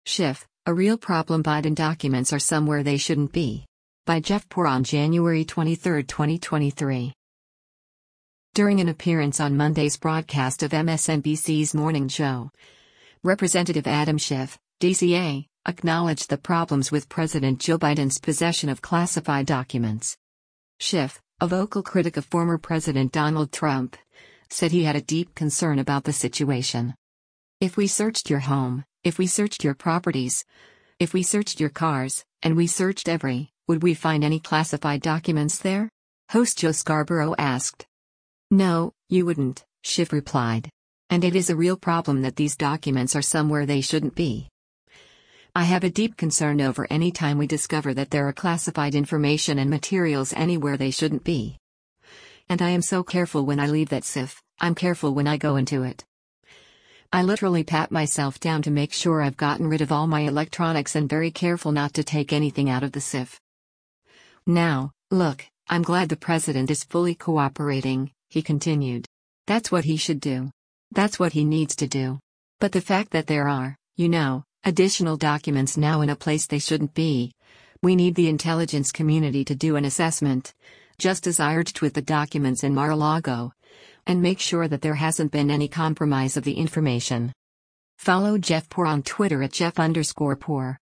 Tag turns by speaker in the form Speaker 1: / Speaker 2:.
Speaker 1: Schiff, a real problem. Biden documents are somewhere they shouldn't be. By Jeff Poor on January 23, 2023. During an appearance on Monday's broadcast of MSNBC's Morning Joe, Representative Adam Schiff, DCA, acknowledged the problems with President Joe Biden's possession of classified documents. Schiff, a vocal critic of former President Donald Trump, said he had a deep concern about the situation. If we searched your home, if we searched your properties, if we searched your cars, and we searched would we find any classified documents there? Host Joe Scarborough asked. No, you wouldn't, Schiff replied. And it is a real problem that these documents are somewhere they shouldn't be. I have a deep concern over any time we discover that there are classified information and materials anywhere they shouldn't be. And I am so careful when I leave that safe, I'm careful when I go into it. I literally pat myself down to make sure I've gotten rid of all my electronics and very careful not to take anything out of the safe. Now, look, I'm glad the president is fully cooperating, he continued. That's what he should do. That's what he needs to do. But the fact that there are, additional documents now in a place they shouldn't be, we need the intelligence community to do an assessment, just as I urged with the documents in Mar-a-Lago, and make sure that there hasn't been any compromise of the information. Follow Jeff Poor on Twitter at Jeff_Poor.